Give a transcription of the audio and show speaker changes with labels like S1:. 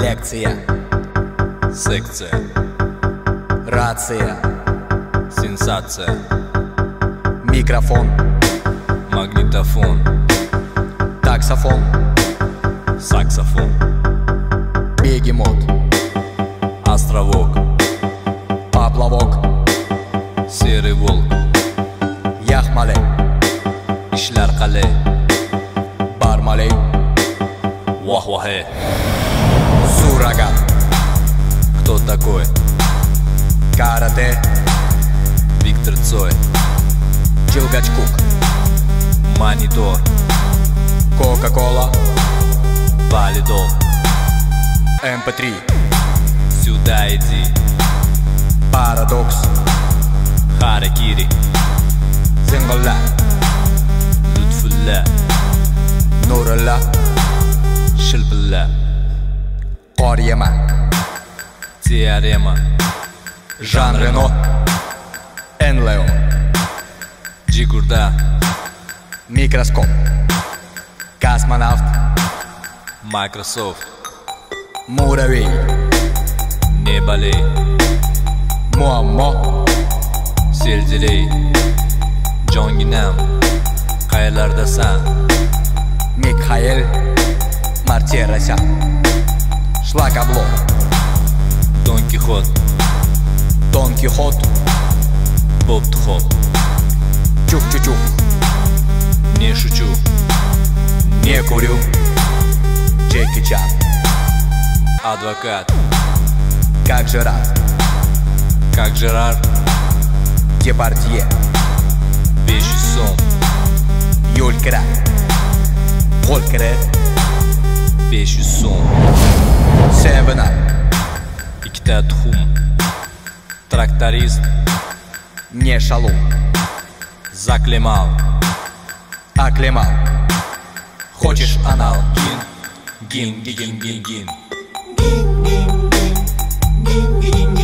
S1: Лекция,
S2: секция,
S1: рация,
S2: сенсация,
S1: микрофон,
S2: магнитофон,
S1: таксофон,
S2: саксофон,
S1: бегемот,
S2: островок,
S1: поплавок,
S2: серый волк,
S1: yaxmalak,
S2: ishlar qalay,
S1: barmalak,
S2: вах-вахе.
S1: суррогат,
S2: Кто такой?
S1: карате,
S2: Виктор Цой,
S1: Чилгачкук,
S2: монитор,
S1: Кока-кола,
S2: валидол,
S1: MP3,
S2: сюда иди,
S1: парадокс,
S2: харакири,
S1: зинг'illa,
S2: лутфулла,
S1: nurilla,
S2: shilbilla,
S1: qor yema,
S2: teorema,
S1: Жан Рено, Энлеон,
S2: Jigurda,
S1: микроскоп, космонавт,
S2: Microsoft,
S1: муравей,
S2: не болей,
S1: muammo,
S2: seldirey, jonginam, qayerlardasan?
S1: Михаэль Мартиросян, шлакоблок,
S2: Don Kixot,
S1: Дон Кихот,
S2: Bob Tuxot,
S1: чук-чук-чук,
S2: не шучу,
S1: не курю, Джеки Чан,
S2: адвокат,
S1: как же рад,
S2: как Жерар,
S1: Депардье,
S2: вещи сон,
S1: Юль Кра, Поль Кре,
S2: вещи сон,
S1: Seven Up,
S2: ikkita tuxum, traktorist,
S1: не шалун,
S2: zaklemal,
S1: оклемал, хочешь анал,
S2: gin, gin, gin, gin, gin, gin.
S3: Gin, gin, gin, gin, gin,